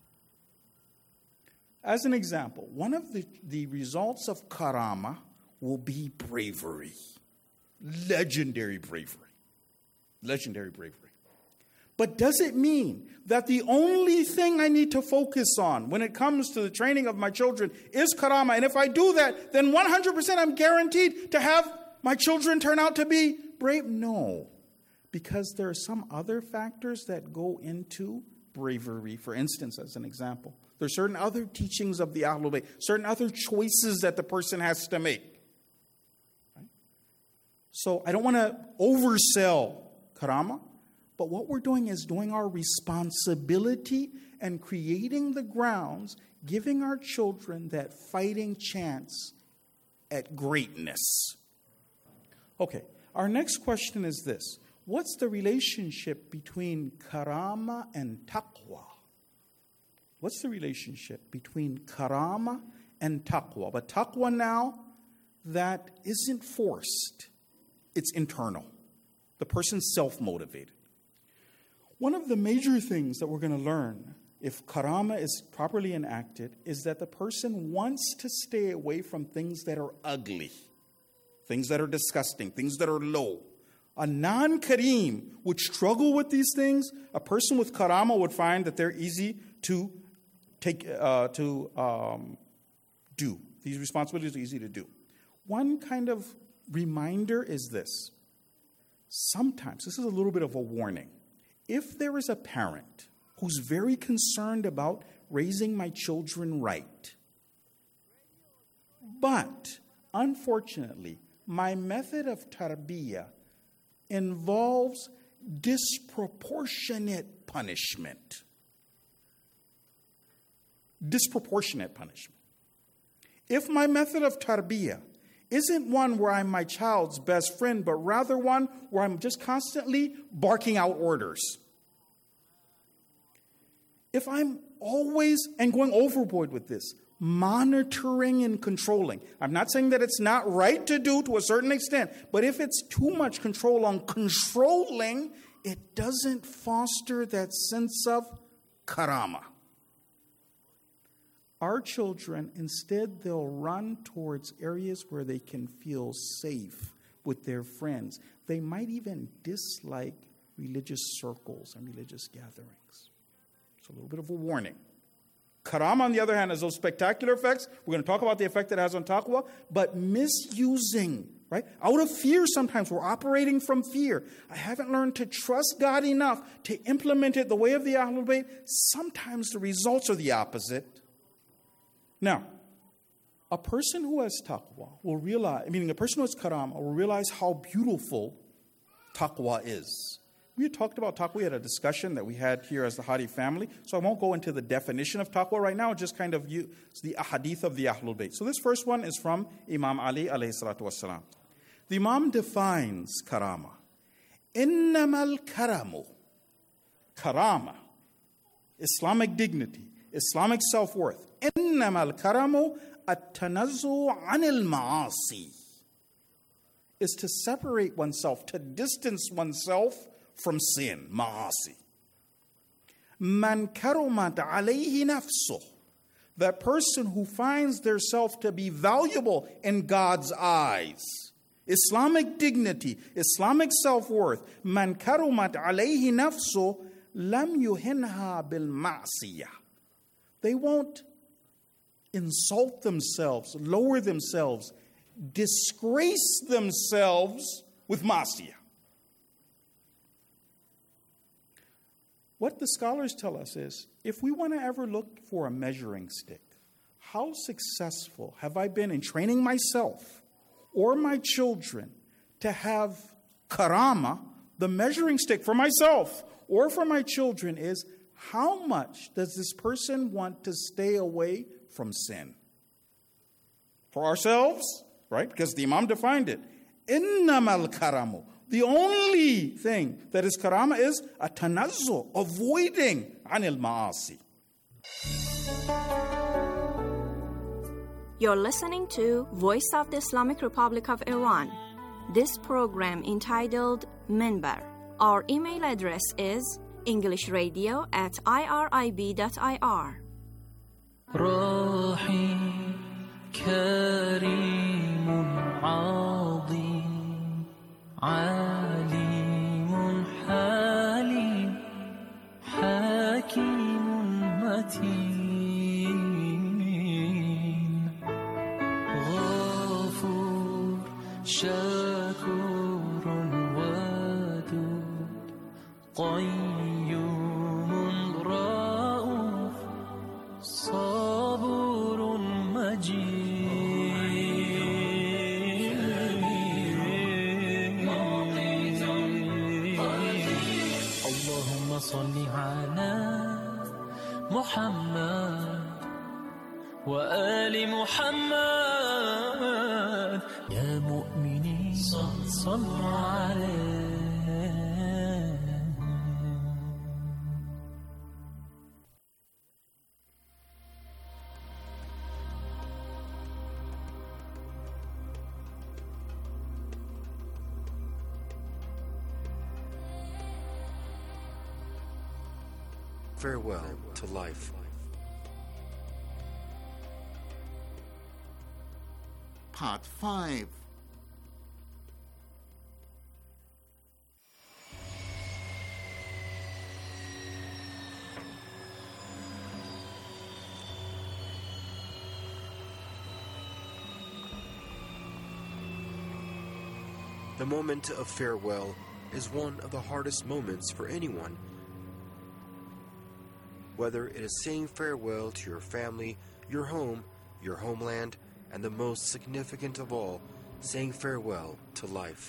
as an example, one of the, the results of karama will be bravery. Legendary bravery. Legendary bravery. But does it mean that the only thing I need to focus on when it comes to the training of my children is karama? And if I do that, then one hundred percent I'm guaranteed to have my children turn out to be brave? No. Because there are some other factors that go into bravery. For instance, as an example, there are certain other teachings of the Ahlul Bayt, certain other choices that the person has to make. Right? So I don't want to oversell karama, but what we're doing is doing our responsibility and creating the grounds, giving our children that fighting chance at greatness. Okay, our next question is this. What's the relationship between karama and taqwa? What's the relationship between karama and taqwa? But taqwa now, that isn't forced. It's internal. The person's self-motivated. One of the major things that we're going to learn if karama is properly enacted is that the person wants to stay away from things that are ugly, things that are disgusting, things that are low. A non-kareem would struggle with these things. A person with karama would find that they're easy to take, uh, to um, do. These responsibilities are easy to do. One kind of reminder is this. Sometimes, this is a little bit of a warning. If there is a parent who's very concerned about raising my children right, but unfortunately, my method of tarbiyah involves disproportionate punishment. Disproportionate punishment. If my method of tarbiyah isn't one where I'm my child's best friend, but rather one where I'm just constantly barking out orders. If I'm always, and going overboard with this, monitoring and controlling. I'm not saying that it's not right to do to a certain extent, but if it's too much control on controlling, it doesn't foster that sense of karama. Our children, instead, they'll run towards areas where they can feel safe with their friends. They might even dislike religious circles and religious gatherings. It's a little bit of a warning. Karama, on the other hand, has those spectacular effects. We're going to talk about the effect it has on taqwa, but misusing, right? Out of fear sometimes. We're operating from fear. I haven't learned to trust God enough to implement it the way of the Ahlul Bayt. Sometimes the results are the opposite. Now, a person who has taqwa will realize, meaning a person who has karama will realize how beautiful taqwa is. We had talked about taqwa, we had a discussion that we had here as the Hadi family, so I won't go into the definition of taqwa right now, just kind of use the ahadith of the Ahlul Bayt. So this first one is from Imam Ali alayhi salatu wassalam. The Imam defines karama. Innamal karamu. Karama. Islamic dignity. Islamic self-worth. Innamal karamu at-tanazzu anil ma'asi. Is to separate oneself, to distance oneself from sin, ma'asi. Man karumat alayhi nafsuh. That person who finds their self to be valuable in God's eyes. Islamic dignity, Islamic self-worth. Man karumat alayhi nafsuh lam yuhinha bil ma'siyah. They won't insult themselves, lower themselves, disgrace themselves with ma'siyah. What the scholars tell us is, if we want to ever look for a measuring stick, how successful have I been in training myself or my children to have karama, the measuring stick for myself or for my children is, how much does this person want to stay away from sin? For ourselves, right? Because the Imam defined it. Innamal karamu. The only thing that is karama is a tanazzu, avoiding anil ma'asi. You're listening to Voice of the Islamic Republic of Iran. This program entitled Minbar. Our email address is englishradio at irib dot i r. رحيم كريم عظيم عليم حليم حكيم متين غفور شكور ودود قيوم رؤوف صبور مجيد اللهم صل على محمد وآل محمد يا مؤمنين صلوا عليه. Farewell to life. Part five. The moment of farewell is one of the hardest moments for anyone. Whether it is saying farewell to your family, your home, your homeland, and the most significant of all, saying farewell to life.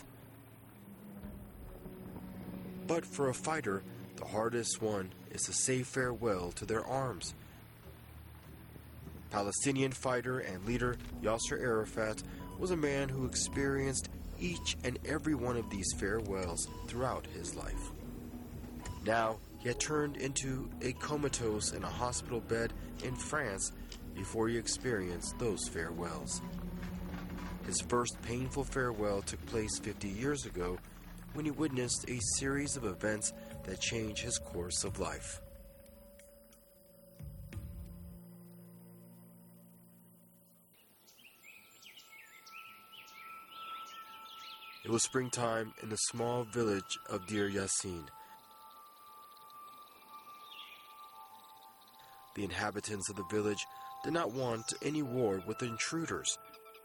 But for a fighter, the hardest one is to say farewell to their arms. Palestinian fighter and leader Yasser Arafat was a man who experienced each and every one of these farewells throughout his life. Now, he had turned into a comatose in a hospital bed in France before he experienced those farewells. His first painful farewell took place fifty years ago when he witnessed a series of events that changed his course of life. It was springtime in the small village of Deir Yassin. The inhabitants of the village did not want any war with the intruders.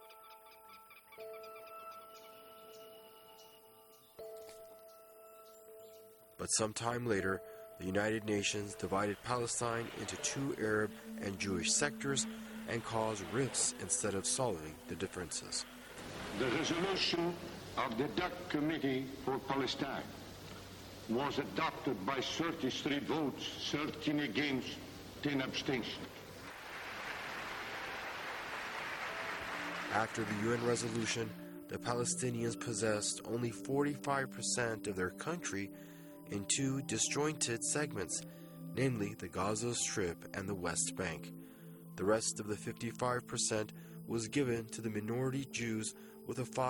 But sometime later, the United Nations divided Palestine into two Arab and Jewish sectors and caused rifts instead of solving the differences. The resolution of the D U C Committee for Palestine was adopted by thirty-three votes, thirteen against, ten abstentions. After the U N resolution, the Palestinians possessed only forty-five percent of their country in two disjointed segments, namely the Gaza Strip and the West Bank. The rest of the fifty-five percent was given to the minority Jews with a